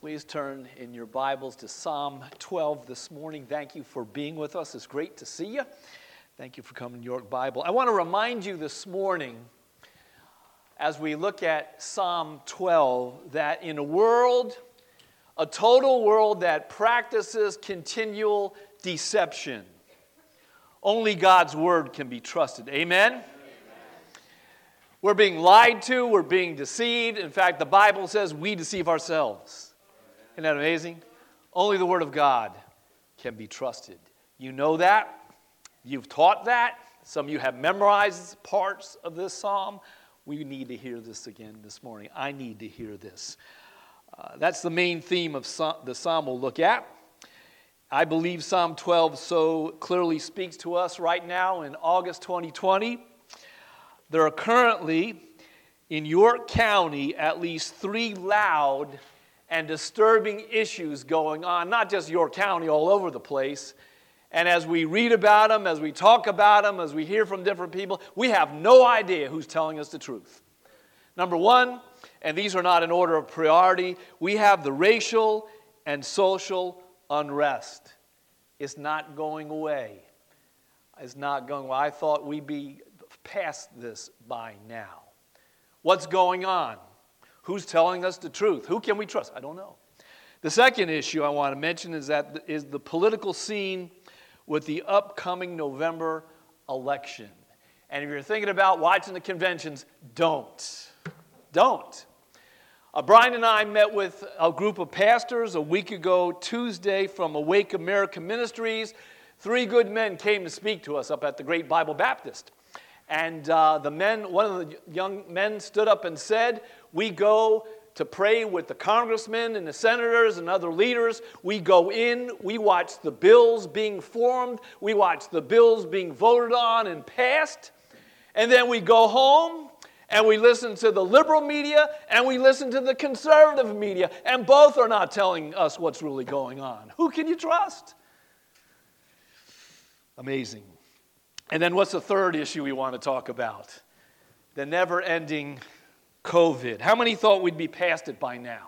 Please turn in your Bibles to Psalm 12 this morning. Thank you for being with us. It's great to see you. Thank you for coming to York Bible. I want to remind you this morning, as we look at Psalm 12, that in a total world that practices continual deception, only God's word can be trusted. Amen? We're being lied to. We're being deceived. In fact, the Bible says we deceive ourselves. Isn't that amazing? Only the Word of God can be trusted. You know that. You've taught that. Some of you have memorized parts of this psalm. We need to hear this again this morning. I need to hear this. That's the main theme of the psalm we'll look at. I believe Psalm 12 so clearly speaks to us right now in August 2020. There are currently in York County at least 3 loud and disturbing issues going on, not just York County, all over the place. And as we read about them, as we talk about them, as we hear from different people, we have no idea who's telling us the truth. Number one, and these are not in order of priority, we have the racial and social unrest. It's not going away. It's not going away. I thought we'd be past this by now. What's going on? Who's telling us the truth? Who can we trust? I don't know. The second issue I want to mention is the political scene with the upcoming November election. And if you're thinking about watching the conventions, don't. Brian and I met with a group of pastors a week ago, Tuesday, from Awake America Ministries. 3 good men came to speak to us up at the Great Bible Baptist. And one of the young men stood up and said, we go to pray with the congressmen and the senators and other leaders. We go in, we watch the bills being formed, we watch the bills being voted on and passed, and then we go home and we listen to the liberal media and we listen to the conservative media, and both are not telling us what's really going on. Who can you trust? Amazing. And then what's the third issue we want to talk about? The never-ending COVID. How many thought we'd be past it by now?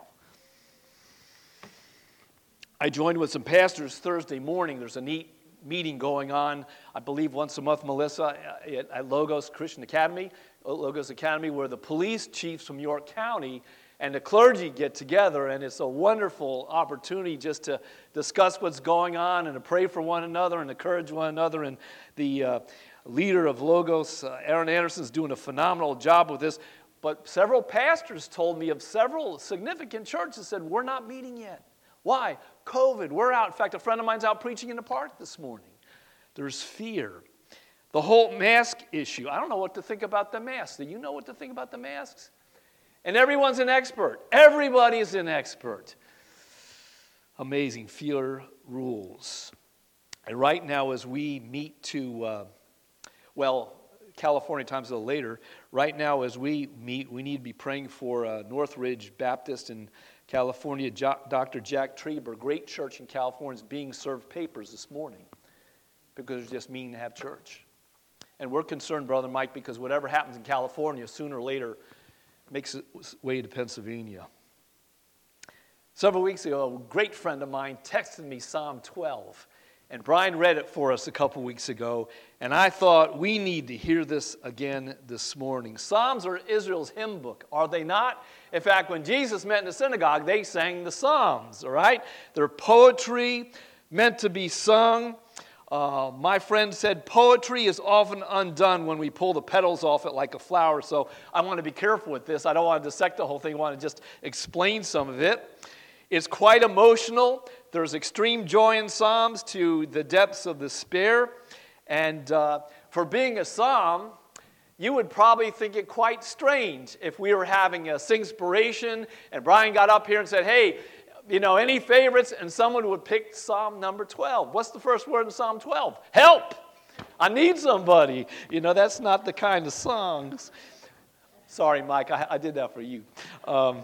I joined with some pastors Thursday morning. There's a neat meeting going on, I believe once a month, Melissa, at Logos Christian Academy, Logos Academy, where the police chiefs from York County and the clergy get together, and it's a wonderful opportunity just to discuss what's going on and to pray for one another and encourage one another. And the leader of Logos, Aaron Anderson, is doing a phenomenal job with this. But several pastors told me of several significant churches that said, we're not meeting yet. Why? COVID. We're out. In fact, a friend of mine's out preaching in the park this morning. There's fear. The whole mask issue. I don't know what to think about the masks. Do you know what to think about the masks? And everyone's an expert. Everybody's an expert. Amazing. Fear rules. And right now as we meet to, California time's a little later. Right now as we meet, we need to be praying for Northridge Baptist in California. Dr. Jack Trieber, great church in California, is being served papers this morning because it's just mean to have church. And we're concerned, Brother Mike, because whatever happens in California, sooner or later, makes its way to Pennsylvania. Several weeks ago, a great friend of mine texted me Psalm 12. And Brian read it for us a couple weeks ago. And I thought we need to hear this again this morning. Psalms are Israel's hymn book, are they not? In fact, when Jesus met in the synagogue, they sang the Psalms, all right? They're poetry meant to be sung. My friend said poetry is often undone when we pull the petals off it like a flower, so I want to be careful with this. I don't want to dissect the whole thing. I want to just explain some of it. It's quite emotional. There's extreme joy in Psalms to the depths of despair, and for being a psalm, you would probably think it quite strange if we were having a Singspiration and Brian got up here and said, hey, any favorites? And someone would pick Psalm number 12. What's the first word in Psalm 12? Help! I need somebody. That's not the kind of songs. Sorry, Mike, I did that for you. Not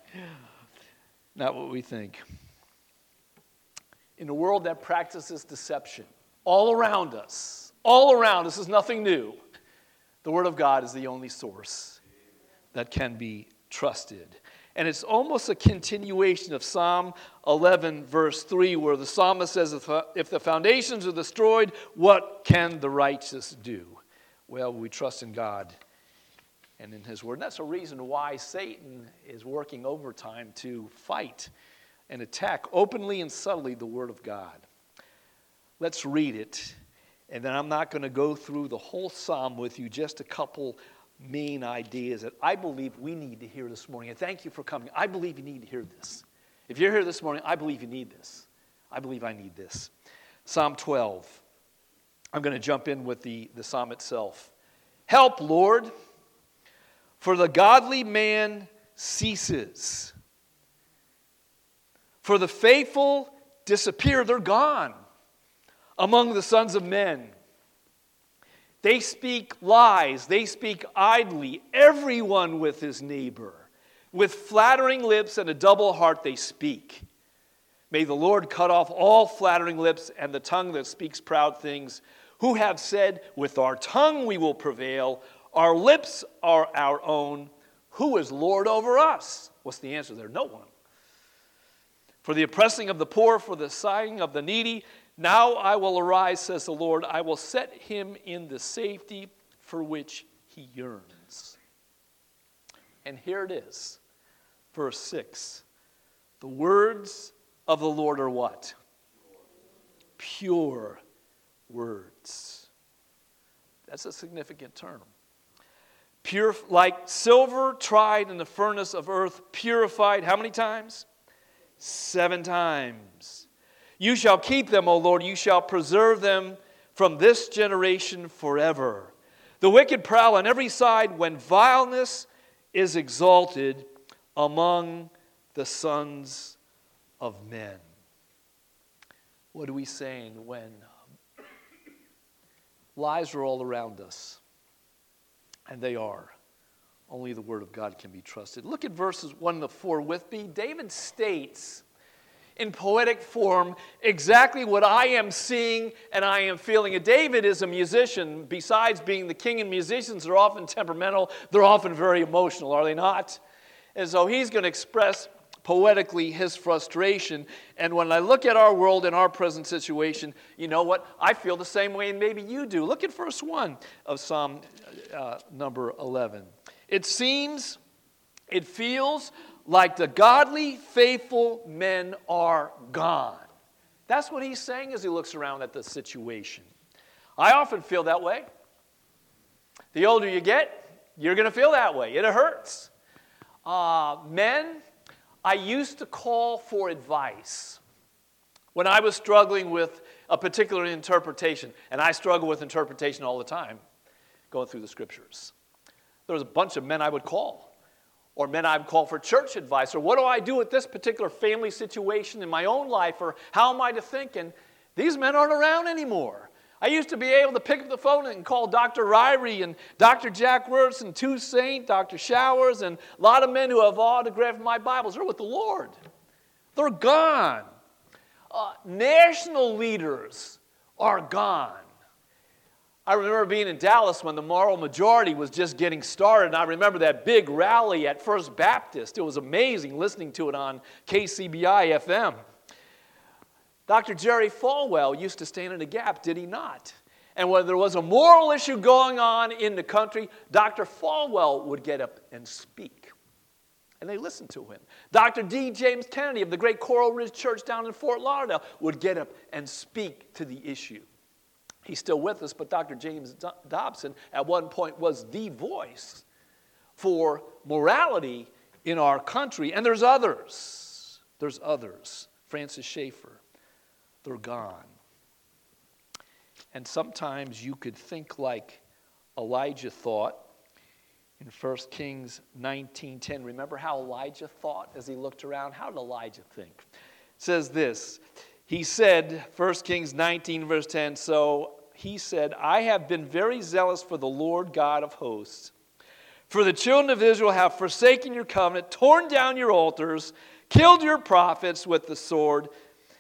what we think. In a world that practices deception, all around us is nothing new. The Word of God is the only source that can be trusted. And it's almost a continuation of Psalm 11, verse 3, where the psalmist says, if the foundations are destroyed, what can the righteous do? Well, we trust in God and in His Word. And that's a reason why Satan is working overtime to fight and attack openly and subtly the Word of God. Let's read it. And then I'm not going to go through the whole psalm with you, just a couple main ideas that I believe we need to hear this morning. And thank you for coming. I believe you need to hear this. If you're here this morning, I believe you need this. I believe I need this. Psalm 12. I'm going to jump in with the psalm itself. Help, Lord, for the godly man ceases. For the faithful disappear, they're gone among the sons of men. They speak lies, they speak idly, everyone with his neighbor. With flattering lips and a double heart they speak. May the Lord cut off all flattering lips and the tongue that speaks proud things, who have said, with our tongue we will prevail, our lips are our own. Who is Lord over us? What's the answer there? No one. For the oppressing of the poor, for the sighing of the needy, now I will arise, says the Lord. I will set him in the safety for which he yearns. And here it is, verse 6. The words of the Lord are what? Pure words. That's a significant term. Pure, like silver tried in the furnace of earth, purified how many times? 7 times. You shall keep them, O Lord, you shall preserve them from this generation forever. The wicked prowl on every side when vileness is exalted among the sons of men. What are we saying when lies are all around us? And they are. Only the Word of God can be trusted. Look at verses 1 to 4 with me. David states in poetic form exactly what I am seeing and I am feeling. And David is a musician. Besides being the king, and musicians are often temperamental, they're often very emotional, are they not? And so he's going to express poetically his frustration. And when I look at our world and our present situation, you know what? I feel the same way, and maybe you do. Look at verse 1 of Psalm number 11. It seems, it feels like the godly, faithful men are gone. That's what he's saying as he looks around at the situation. I often feel that way. The older you get, you're going to feel that way. It hurts. Men, I used to call for advice when I was struggling with a particular interpretation, and I struggle with interpretation all the time, going through the Scriptures. There was a bunch of men I would call. Or men I would call for church advice, or what do I do with this particular family situation in my own life, or how am I to think? And these men aren't around anymore. I used to be able to pick up the phone and call Dr. Ryrie and Dr. Jack Wirtz and Toussaint, Dr. Showers, and a lot of men who have autographed my Bibles. They're with the Lord. They're gone. National leaders are gone. I remember being in Dallas when the moral majority was just getting started, and I remember that big rally at First Baptist. It was amazing listening to it on KCBI FM. Dr. Jerry Falwell used to stand in the gap, did he not? And when there was a moral issue going on in the country, Dr. Falwell would get up and speak. And they listened to him. Dr. D. James Kennedy of the great Coral Ridge Church down in Fort Lauderdale would get up and speak to the issue. He's still with us, but Dr. James Dobson at one point was the voice for morality in our country. And there's others. There's others. Francis Schaeffer. They're gone. And sometimes you could think like Elijah thought in 1 Kings 19:10. Remember how Elijah thought as he looked around? How did Elijah think? It says this. He said, 1 Kings 19, verse 10, so he said, I have been very zealous for the Lord God of hosts. For the children of Israel have forsaken your covenant, torn down your altars, killed your prophets with the sword.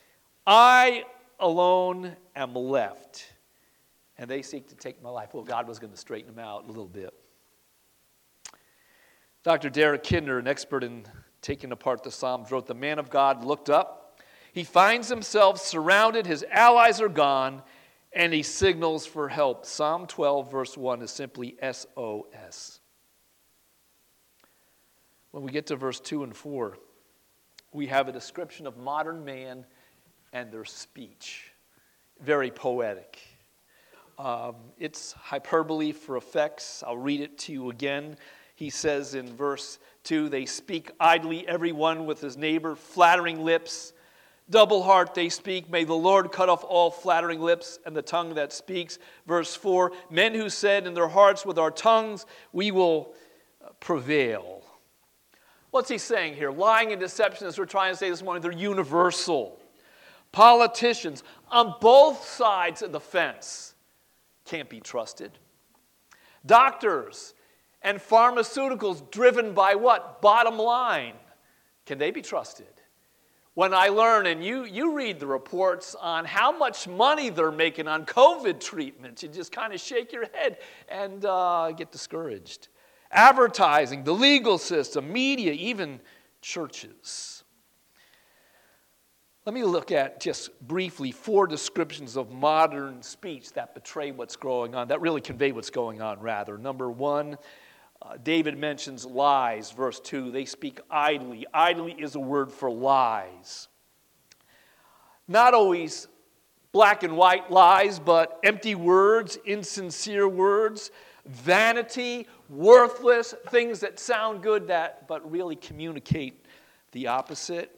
I alone am left, and they seek to take my life. Well, God was going to straighten them out a little bit. Dr. Derek Kinder, an expert in taking apart the Psalms, wrote, "The man of God looked up. He finds himself surrounded. His allies are gone, and he signals for help." Psalm 12, verse 1 is simply SOS. When we get to verse 2 and 4, we have a description of modern man and their speech. Very poetic. It's hyperbole for effects. I'll read it to you again. He says in verse 2, "They speak idly, everyone with his neighbor, flattering lips. Double heart they speak. May the Lord cut off all flattering lips and the tongue that speaks." Verse 4, "Men who said in their hearts, with our tongues we will prevail." What's he saying here? Lying and deception, as we're trying to say this morning, they're universal. Politicians on both sides of the fence can't be trusted. Doctors and pharmaceuticals driven by what? Bottom line. Can they be trusted? When I learn, and you read the reports on how much money they're making on COVID treatments, you just kind of shake your head and get discouraged. Advertising, the legal system, media, even churches. Let me look at just briefly 4 descriptions of modern speech that betray what's going on, that really convey what's going on, rather. Number 1, David mentions lies, verse 2. They speak idly. Idly is a word for lies. Not always black and white lies, but empty words, insincere words, vanity, worthless, things that sound good but really communicate the opposite.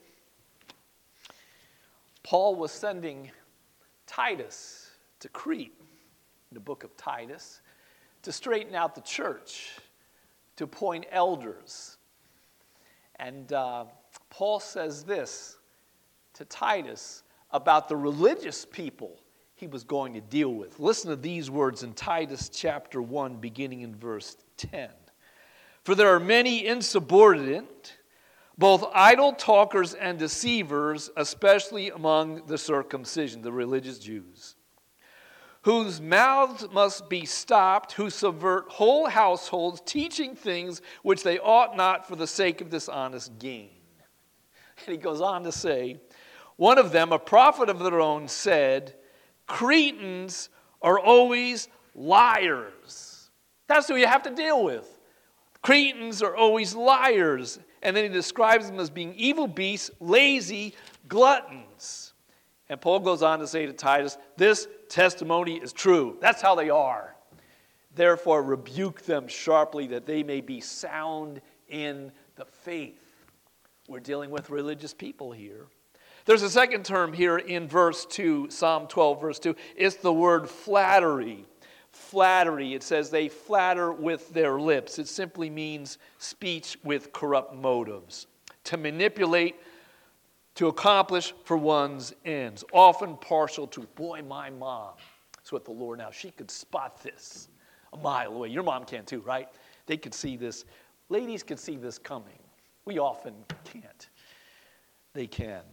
Paul was sending Titus to Crete, in the book of Titus, to straighten out the church, to appoint elders. And Paul says this to Titus about the religious people he was going to deal with. Listen to these words in Titus chapter 1, beginning in verse 10. "For there are many insubordinate, both idle talkers and deceivers, especially among the circumcision," the religious Jews, "whose mouths must be stopped, who subvert whole households, teaching things which they ought not for the sake of dishonest gain." And he goes on to say, "One of them, a prophet of their own, said, 'Cretans are always liars.'" That's who you have to deal with. Cretans are always liars. And then he describes them as being evil beasts, lazy, gluttons. And Paul goes on to say to Titus, "This testimony is true." That's how they are. "Therefore rebuke them sharply, that they may be sound in the faith." We're dealing with religious people here. There's a second term here in verse 2, Psalm 12, verse 2. It's the word flattery. Flattery. It says they flatter with their lips. It simply means speech with corrupt motives. To manipulate, to accomplish for one's ends. Often partial to, boy, my mom is with the Lord now. She could spot this a mile away. Your mom can too, right? They could see this. Ladies could see this coming. We often can't. They can.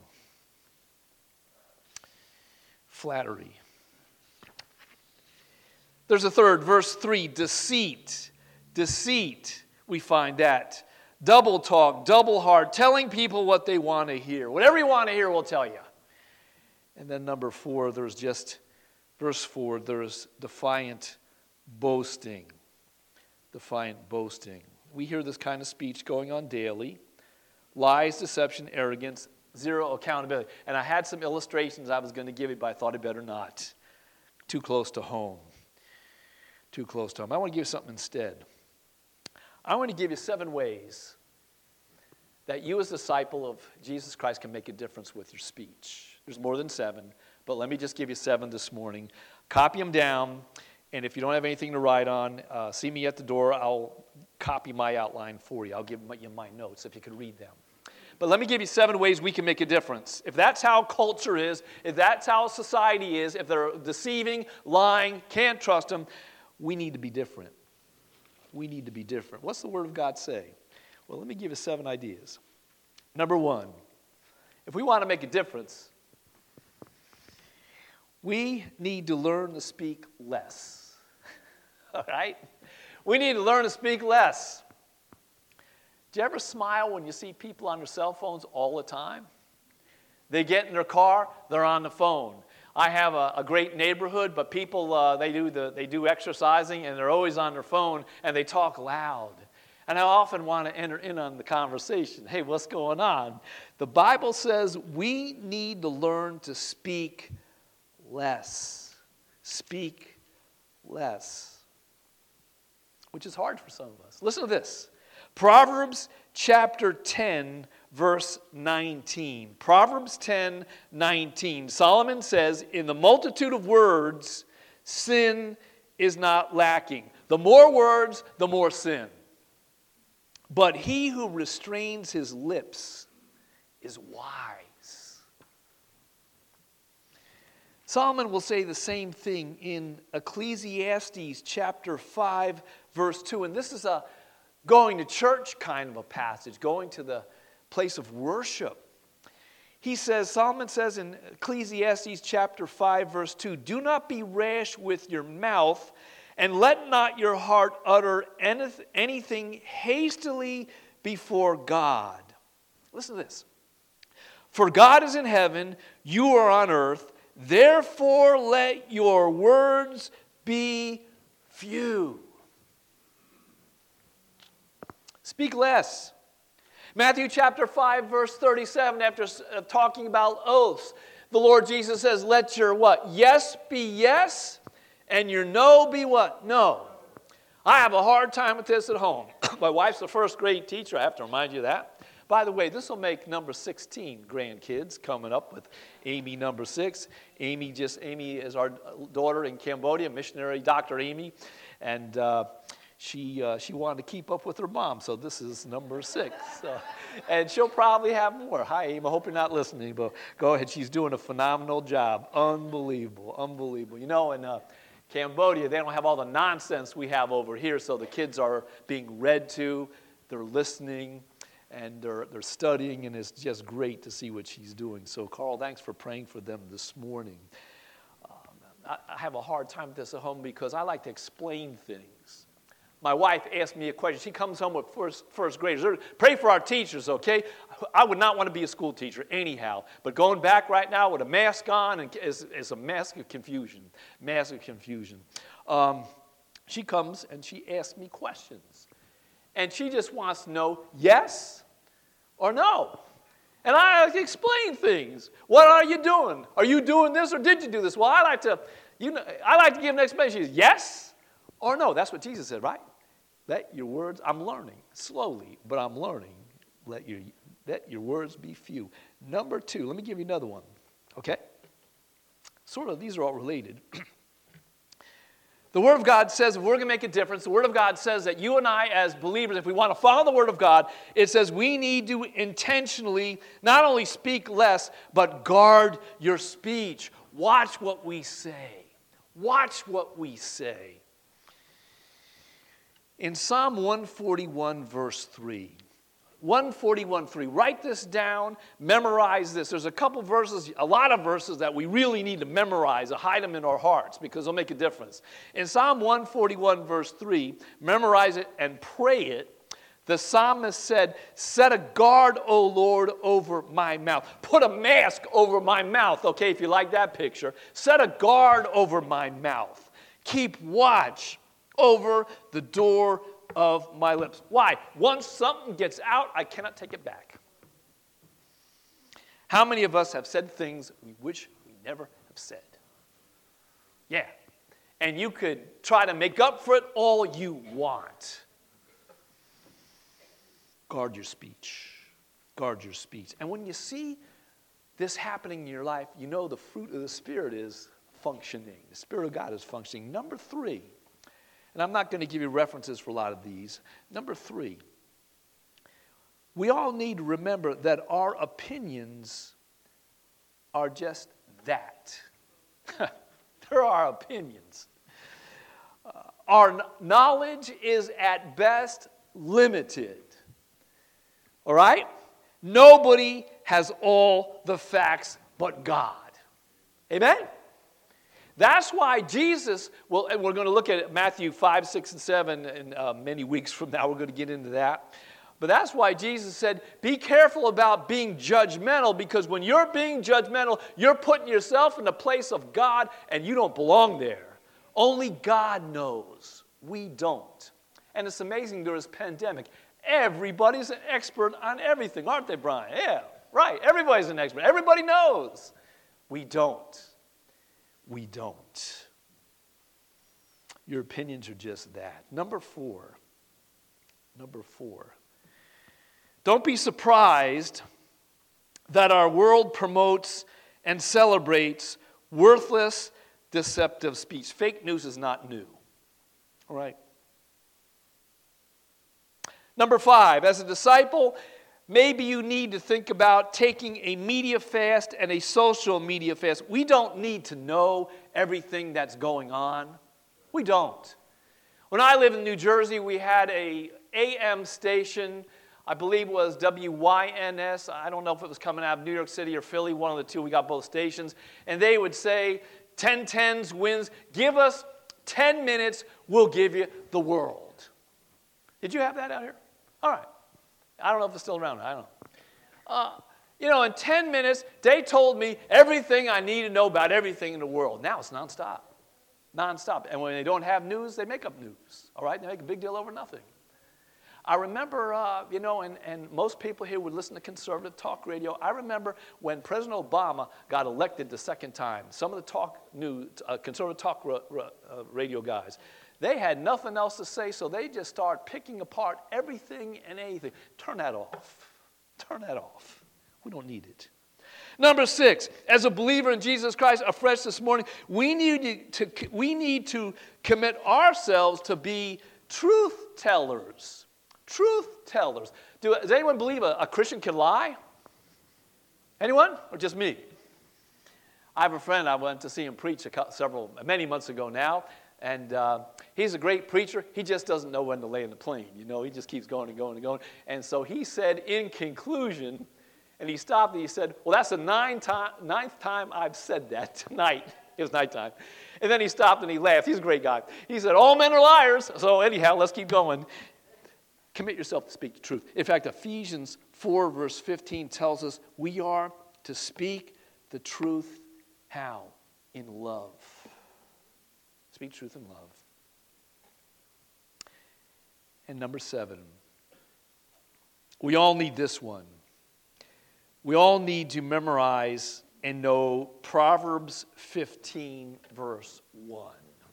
Flattery. There's a third, verse 3, deceit. Deceit, we find that. Double talk, double heart, telling people what they want to hear. Whatever you want to hear, we'll tell you. And then number 4, there's just, verse 4, there's defiant boasting. Defiant boasting. We hear this kind of speech going on daily. Lies, deception, arrogance, zero accountability. And I had some illustrations I was going to give you, but I thought I'd better not. Too close to home. Too close to home. I want to give you something instead. I want to give you 7 ways that you as a disciple of Jesus Christ can make a difference with your speech. There's more than 7, but let me just give you 7 this morning. Copy them down, and if you don't have anything to write on, see me at the door. I'll copy my outline for you. I'll give you my notes if you could read them. But let me give you 7 ways we can make a difference. If that's how culture is, if that's how society is, if they're deceiving, lying, can't trust them, we need to be different. We need to be different. What's the Word of God say? Well, let me give you 7 ideas. Number 1, if we want to make a difference, we need to learn to speak less. All right? We need to learn to speak less. Do you ever smile when you see people on their cell phones all the time? They get in their car, they're on the phone. I have a great neighborhood, but people, they do exercising, and they're always on their phone, and they talk loud. And I often want to enter in on the conversation. Hey, what's going on? The Bible says we need to learn to speak less. Speak less. Which is hard for some of us. Listen to this. Proverbs chapter 10, verse 19. Proverbs 10:19. Solomon says, in the multitude of words, sin is not lacking. The more words, the more sin. But he who restrains his lips is wise. Solomon will say the same thing in Ecclesiastes chapter 5, verse 2. And this is a going to church kind of a passage, going to the place of worship. Solomon says in Ecclesiastes chapter 5, verse 2, do not be rash with your mouth, and let not your heart utter anything hastily before God. Listen to this. For God is in heaven, you are on earth, therefore let your words be few. Speak less. Matthew chapter 5, verse 37, after talking about oaths, the Lord Jesus says, let your what? Yes be yes, and your no be what? No. I have a hard time with this at home. My wife's a first grade teacher. I have to remind you of that. By the way, this will make number 16 grandkids coming up with Amy number 6. Amy is our daughter in Cambodia, missionary Dr. Amy. And she wanted to keep up with her mom, so this is number 6. And she'll probably have more. Hi, Amy. I hope you're not listening, but go ahead. She's doing a phenomenal job. Unbelievable, unbelievable. You know, in Cambodia, they don't have all the nonsense we have over here, so the kids are being read to, they're listening, and they're studying, and it's just great to see what she's doing. So, Carl, thanks for praying for them this morning. I have a hard time with this at home because I like to explain things. My wife asked me a question. She comes home with first graders. Pray for our teachers, okay? I would not want to be a school teacher anyhow. But going back right now with a mask on is a mask of confusion. Massive confusion. She comes and she asks me questions. And she just wants to know yes or no. And I explain things. What are you doing? Are you doing this or did you do this? Well, I like to give an explanation. She says, yes or no. That's what Jesus said, right? Let your words, I'm learning slowly, but I'm learning. Let your words be few. Number 2, let me give you another one, okay? Sort of, these are all related. The Word of God says if we're going to make a difference, the Word of God says that you and I as believers, if we want to follow the Word of God, it says we need to intentionally not only speak less, but guard your speech. Watch what we say. Watch what we say. In Psalm 141, verse 3, 141:3. Write this down, memorize this. There's a couple verses, a lot of verses that we really need to memorize, to hide them in our hearts because they'll make a difference. In Psalm 141, verse 3, memorize it and pray it. The psalmist said, set a guard, O Lord, over my mouth. Put a mask over my mouth, okay, if you like that picture. Set a guard over my mouth. Keep watch over the door of my lips. Why? Once something gets out, I cannot take it back. How many of us have said things we wish we never have said? Yeah. And you could try to make up for it all you want. Guard your speech. Guard your speech. And when you see this happening in your life, you know the fruit of the Spirit is functioning. The Spirit of God is functioning. Number 3. And I'm not going to give you references for a lot of these. Number 3, we all need to remember that our opinions are just that. They're our opinions. Our knowledge is at best limited. All right? Nobody has all the facts but God. Amen? That's why Jesus, and we're going to look at Matthew 5, 6, and 7 in many weeks from now. We're going to get into that. But that's why Jesus said, be careful about being judgmental, because when you're being judgmental, you're putting yourself in the place of God, and you don't belong there. Only God knows. We don't. And it's amazing during this pandemic, everybody's an expert on everything, aren't they, Brian? Yeah, right. Everybody's an expert. Everybody knows. We don't. We don't. Your opinions are just that. Number four. Don't be surprised that our world promotes and celebrates worthless, deceptive speech. Fake news is not new. All right. Number 5, as a disciple, maybe you need to think about taking a media fast and a social media fast. We don't need to know everything that's going on. We don't. When I lived in New Jersey, we had a AM station, I believe it was WYNS. I don't know if it was coming out of New York City or Philly, one of the two. We got both stations. And they would say, 10-10s wins. Give us 10 minutes, we'll give you the world. Did you have that out here? All right. I don't know if it's still around. I don't know. In 10 minutes, they told me everything I need to know about everything in the world. Now it's nonstop. Nonstop. And when they don't have news, they make up news. All right? They make a big deal over nothing. I remember, and most people here would listen to conservative talk radio. I remember when President Obama got elected the second time, some of the conservative talk radio guys, they had nothing else to say, so they just started picking apart everything and anything. Turn that off. Turn that off. We don't need it. Number 6, as a believer in Jesus Christ, afresh this morning, we need to commit ourselves to be truth tellers. Truth tellers. Does anyone believe a Christian can lie? Anyone? Or just me? I have a friend, I went to see him preach many months ago now, and he's a great preacher. He just doesn't know when to land the plane. He just keeps going and going and going. And so he said in conclusion, and he stopped and he said, well, that's the ninth time I've said that tonight. It was nighttime. And then he stopped and he laughed. He's a great guy. He said, all men are liars. So anyhow, let's keep going. Commit yourself to speak the truth. In fact, Ephesians 4, verse 15 tells us we are to speak the truth. How? In love. Speak truth in love. And number 7, we all need this one. We all need to memorize and know Proverbs 15, verse 1.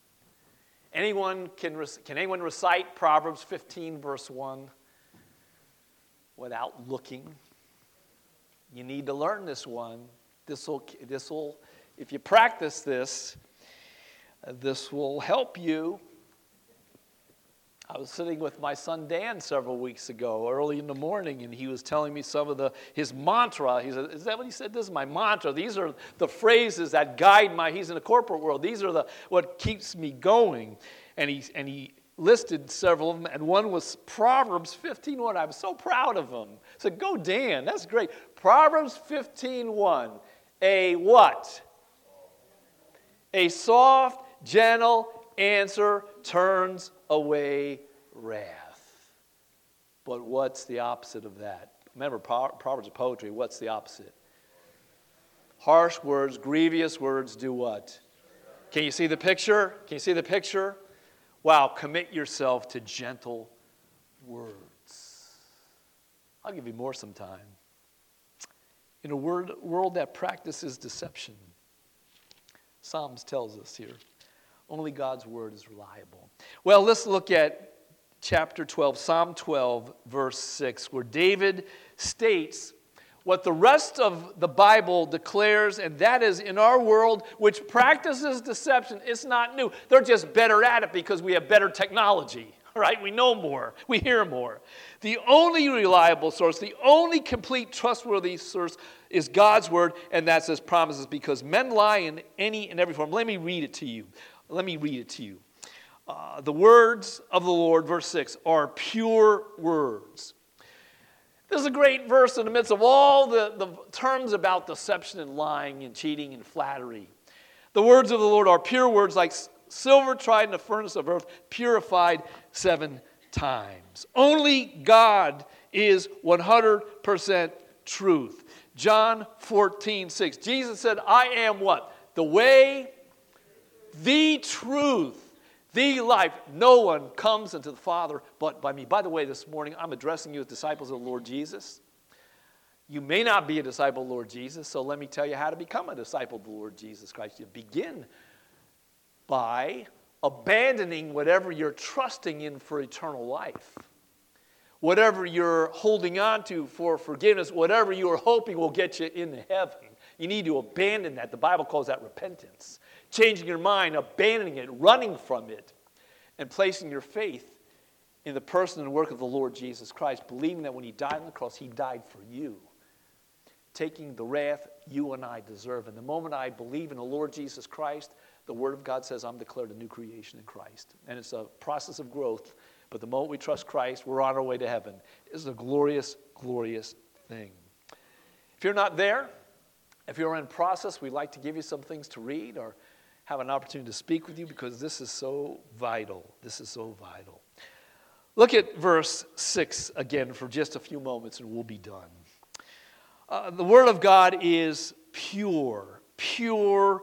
Can anyone recite Proverbs 15, verse 1 without looking? You need to learn this one. This will, if you practice this will help you. I was sitting with my son Dan several weeks ago, early in the morning, and he was telling me some of his mantra. He said, is that what he said? This is my mantra. These are the phrases that guide he's in the corporate world. These are what keeps me going. And he listed several of them, and one was Proverbs 15:1. I was so proud of him. I said, go Dan, that's great. Proverbs 15:1. A what? A soft, gentle answer turns away wrath. But what's the opposite of that? Remember, Proverbs of poetry, what's the opposite? Harsh words, grievous words do what? Can you see the picture? Can you see the picture? Wow, commit yourself to gentle words. I'll give you more sometime. In a world that practices deception, Psalms tells us here, only God's word is reliable. Well, let's look at chapter 12, Psalm 12, verse 6, where David states what the rest of the Bible declares, and that is, in our world, which practices deception, it's not new. They're just better at it because we have better technology, right? We know more. We hear more. The only reliable source, the only complete trustworthy source is God's word, and that's His promises, because men lie in any and every form. Let me read it to you. The words of the Lord, verse 6, are pure words. This is a great verse in the midst of all the terms about deception and lying and cheating and flattery. The words of the Lord are pure words, like silver tried in the furnace of earth, purified 7 times. Only God is 100% truth. John 14:6. Jesus said, I am what? The way, the truth, the life. No one comes unto the Father but by me. By the way, this morning I'm addressing you as disciples of the Lord Jesus. You may not be a disciple of the Lord Jesus, so let me tell you how to become a disciple of the Lord Jesus Christ. You begin by abandoning whatever you're trusting in for eternal life. Whatever you're holding on to for forgiveness, whatever you are hoping will get you into heaven. You need to abandon that. The Bible calls that repentance. Changing your mind, abandoning it, running from it, and placing your faith in the person and work of the Lord Jesus Christ, believing that when he died on the cross, he died for you, taking the wrath you and I deserve. And the moment I believe in the Lord Jesus Christ, the Word of God says I'm declared a new creation in Christ. And it's a process of growth, but the moment we trust Christ, we're on our way to heaven. It's a glorious, glorious thing. If you're not there, if you're in process, we'd like to give you some things to read or have an opportunity to speak with you because this is so vital. This is so vital. Look at verse 6 again for just a few moments and we'll be done. The Word of God is pure, pure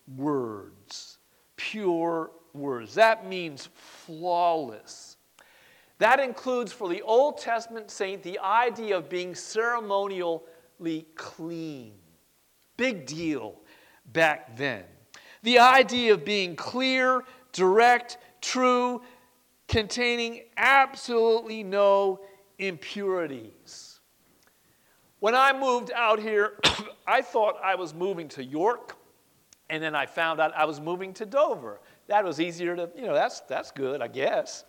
words, pure words. That means flawless. That includes for the Old Testament saint the idea of being ceremonially clean. Big deal back then. The idea of being clear, direct, true, containing absolutely no impurities. When I moved out here, I thought I was moving to York, and then I found out I was moving to Dover. That was easier to, that's good, I guess.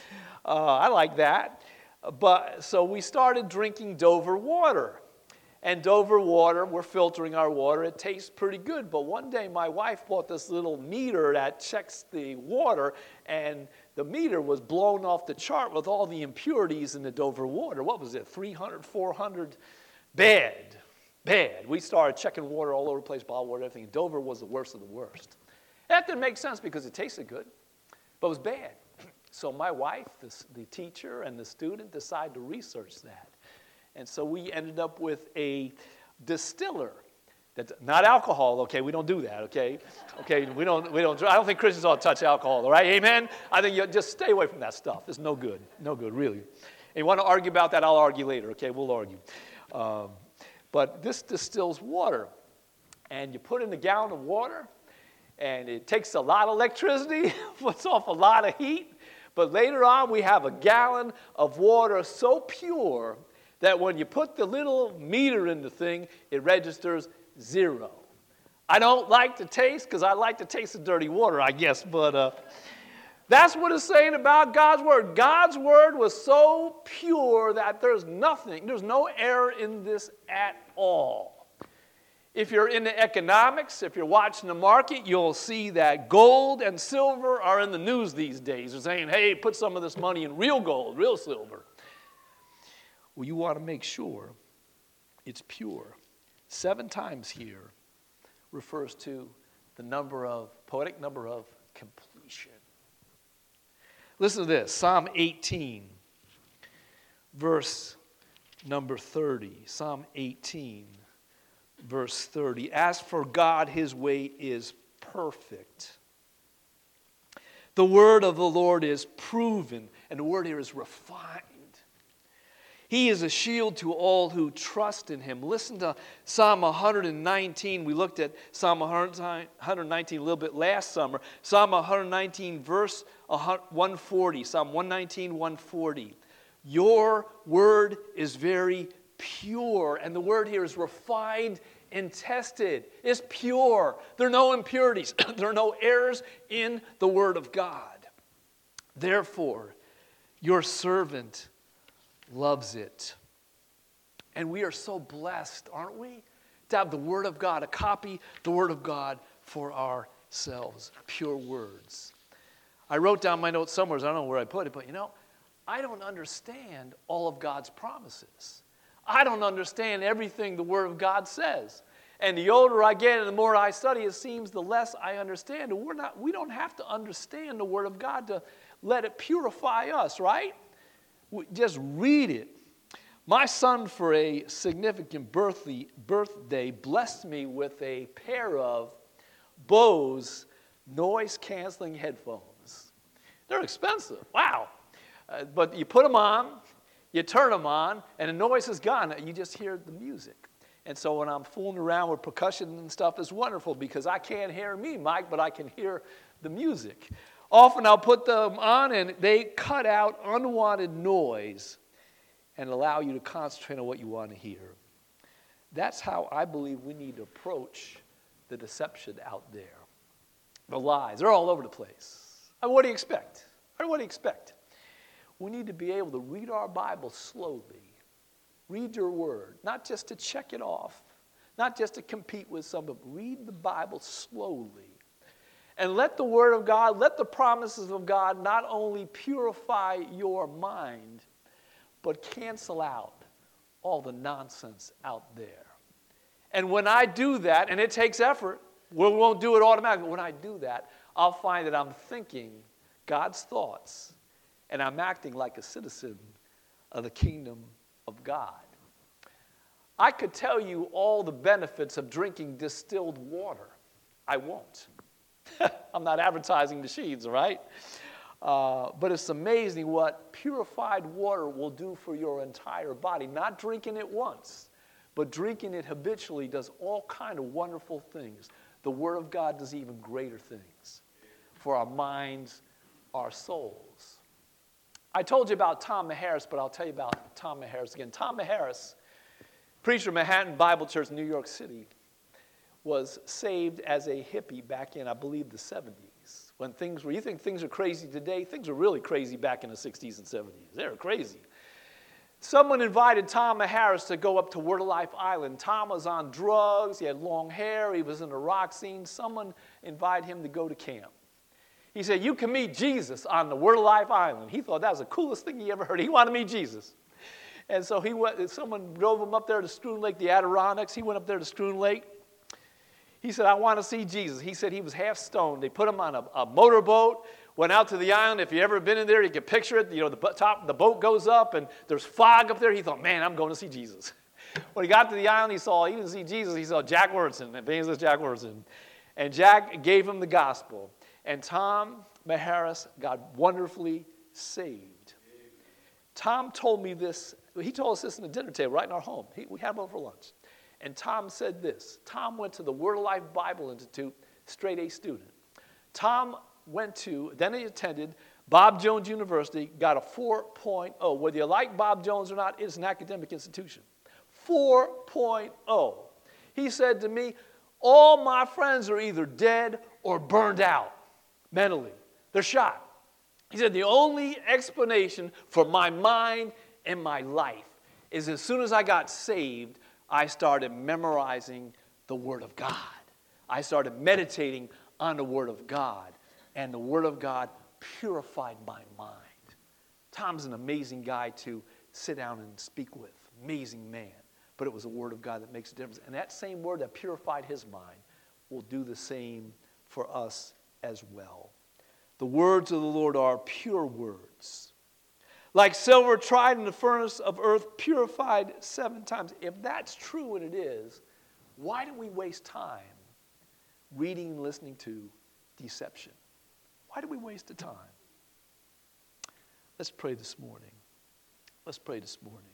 I like that. But so we started drinking Dover water. And Dover water, we're filtering our water. It tastes pretty good. But one day my wife bought this little meter that checks the water, and the meter was blown off the chart with all the impurities in the Dover water. What was it, 300, 400? Bad. We started checking water all over the place, bottled water, everything. Dover was the worst of the worst. That didn't make sense because it tasted good, but it was bad. So my wife, the teacher, and the student decided to research that. And so we ended up with a distiller. That's not alcohol, okay? We don't do that, okay? Okay, we don't. I don't think Christians ought to touch alcohol, all right? Amen? I think you just stay away from that stuff. It's no good, really. And you want to argue about that, I'll argue later, okay? We'll argue. But this distills water. And you put in a gallon of water, and it takes a lot of electricity, puts off a lot of heat. But later on, we have a gallon of water so pure that when you put the little meter in the thing, it registers 0. I don't like the taste because I like to taste the dirty water, I guess. But that's what it's saying about God's Word. God's Word was so pure that there's no error in this at all. If you're into economics, if you're watching the market, you'll see that gold and silver are in the news these days. They're saying, hey, put some of this money in real gold, real silver. Well, you want to make sure it's pure. 7 times here refers to the poetic number of completion. Listen to this, Psalm 18, verse number 30. Psalm 18, verse 30. As for God, his way is perfect. The word of the Lord is proven, and the word here is refined. He is a shield to all who trust in him. Listen to Psalm 119. We looked at Psalm 119 a little bit last summer. Psalm 119, verse 140. Psalm 119, 140. Your word is very pure. And the word here is refined and tested. It's pure. There are no impurities. There are no errors in the word of God. Therefore, your servant loves it. And we are so blessed, aren't we? To have the Word of God, a copy, the Word of God for ourselves. Pure words. I wrote down my notes somewhere. I don't know where I put it, but I don't understand all of God's promises. I don't understand everything the Word of God says. And the older I get and the more I study, it seems the less I understand. And we don't have to understand the Word of God to let it purify us, right? Just read it. My son, for a significant birthday, blessed me with a pair of Bose noise-canceling headphones. They're expensive. Wow. But you put them on, you turn them on, and the noise is gone. You just hear the music. And so when I'm fooling around with percussion and stuff, it's wonderful because I can't hear me, Mike, but I can hear the music. Often I'll put them on, and they cut out unwanted noise and allow you to concentrate on what you want to hear. That's how I believe we need to approach the deception out there. The lies, they're all over the place. I mean, what do you expect? What do you expect? We need to be able to read our Bible slowly. Read your word, not just to check it off, not just to compete with somebody, but read the Bible slowly. And let the word of God, let the promises of God not only purify your mind, but cancel out all the nonsense out there. And when I do that, and it takes effort, we won't do it automatically. When I do that, I'll find that I'm thinking God's thoughts, and I'm acting like a citizen of the kingdom of God. I could tell you all the benefits of drinking distilled water. I won't. I'm not advertising the sheets, right? But it's amazing what purified water will do for your entire body. Not drinking it once, but drinking it habitually does all kind of wonderful things. The Word of God does even greater things for our minds, our souls. I told you about Tom Maharis, but I'll tell you about Tom Maharis again. Tom Maharis, preacher of Manhattan Bible Church in New York City, was saved as a hippie back in, I believe, the 70s. When things were, you think things are crazy today, things were really crazy back in the 60s and 70s. They were crazy. Someone invited Tom Maharis to go up to Word of Life Island. Tom was on drugs, he had long hair, he was in the rock scene. Someone invited him to go to camp. He said, you can meet Jesus on the Word of Life Island. He thought that was the coolest thing he ever heard. He wanted to meet Jesus. And so he went, someone drove him up there to Schroon Lake, the Adirondacks. He went up there to Schroon Lake. He said, I want to see Jesus. He said he was half stoned. They put him on a motorboat, went out to the island. If you've ever been in there, you can picture it. You know, the boat goes up, and there's fog up there. He thought, man, I'm going to see Jesus. When he got to the island, he didn't see Jesus. He saw Jack Wyrtzen, evangelist Jack Wyrtzen. And Jack gave him the gospel. And Tom Maharis got wonderfully saved. Tom told me this. He told us this in the dinner table right in our home. We had him over for lunch. And Tom said this. Tom went to the Word of Life Bible Institute, straight A student. Tom then he attended Bob Jones University, got a 4.0. Whether you like Bob Jones or not, it's an academic institution. 4.0. He said to me, all my friends are either dead or burned out mentally. They're shot. He said the only explanation for my mind and my life is as soon as I got saved, I started memorizing the Word of God. I started meditating on the Word of God, and the Word of God purified my mind. Tom's an amazing guy to sit down and speak with, amazing man, but it was the Word of God that makes a difference. And that same Word that purified his mind will do the same for us as well. The words of the Lord are pure words. Like silver tried in the furnace of earth, purified 7 times. If that's true, and it is, why do we waste time reading and listening to deception? Why do we waste the time? Let's pray this morning. Let's pray this morning.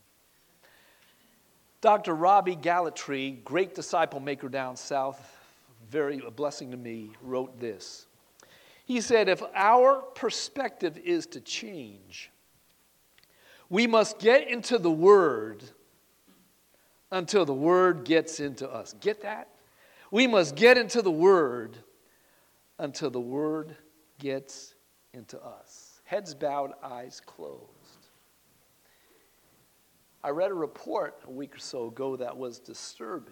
Dr. Robbie Gallatree, great disciple maker down south, a blessing to me, wrote this. He said, if our perspective is to change, we must get into the Word until the Word gets into us. Get that? We must get into the Word until the Word gets into us. Heads bowed, eyes closed. I read a report a week or so ago that was disturbing.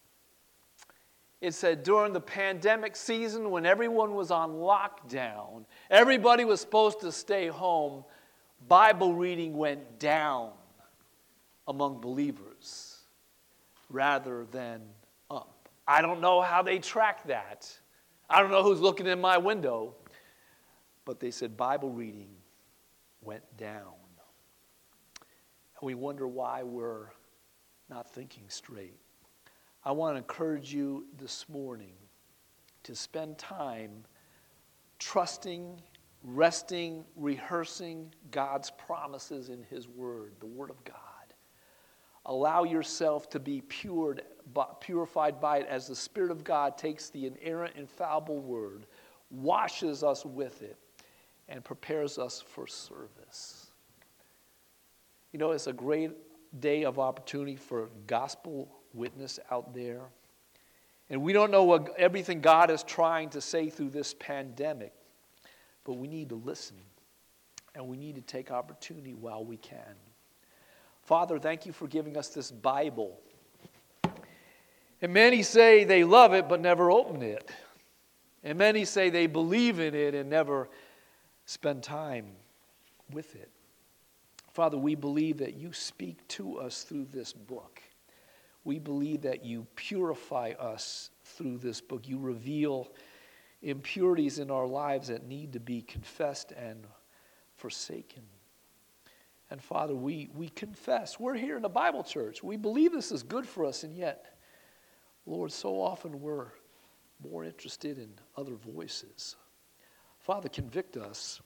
It said during the pandemic season when everyone was on lockdown, everybody was supposed to stay home, Bible reading went down among believers rather than up. I don't know how they track that. I don't know who's looking in my window, but they said Bible reading went down. and we wonder why we're not thinking straight. I want to encourage you this morning to spend time trusting, resting, rehearsing God's promises in His Word, the Word of God. Allow yourself to be purified by it as the Spirit of God takes the inerrant, infallible Word, washes us with it, and prepares us for service. You know, it's a great day of opportunity for gospel witness out there. And we don't know what everything God is trying to say through this pandemic, but we need to listen, and we need to take opportunity while we can. Father, thank you for giving us this Bible. And many say they love it but never open it. And many say they believe in it and never spend time with it. Father, we believe that you speak to us through this book. We believe that you purify us through this book. You reveal impurities in our lives that need to be confessed and forsaken. And Father, we confess. We're here in the Bible church. We believe this is good for us, and yet, Lord, so often we're more interested in other voices. Father, convict us.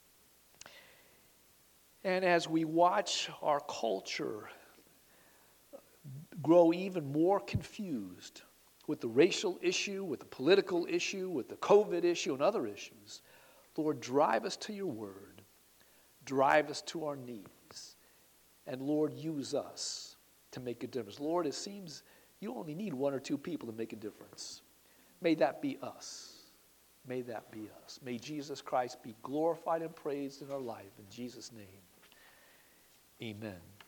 And as we watch our culture grow even more confused with the racial issue, with the political issue, with the COVID issue, and other issues, Lord, drive us to your word. Drive us to our knees. And Lord, use us to make a difference. Lord, it seems you only need one or two people to make a difference. May that be us. May that be us. May Jesus Christ be glorified and praised in our life. In Jesus' name, amen.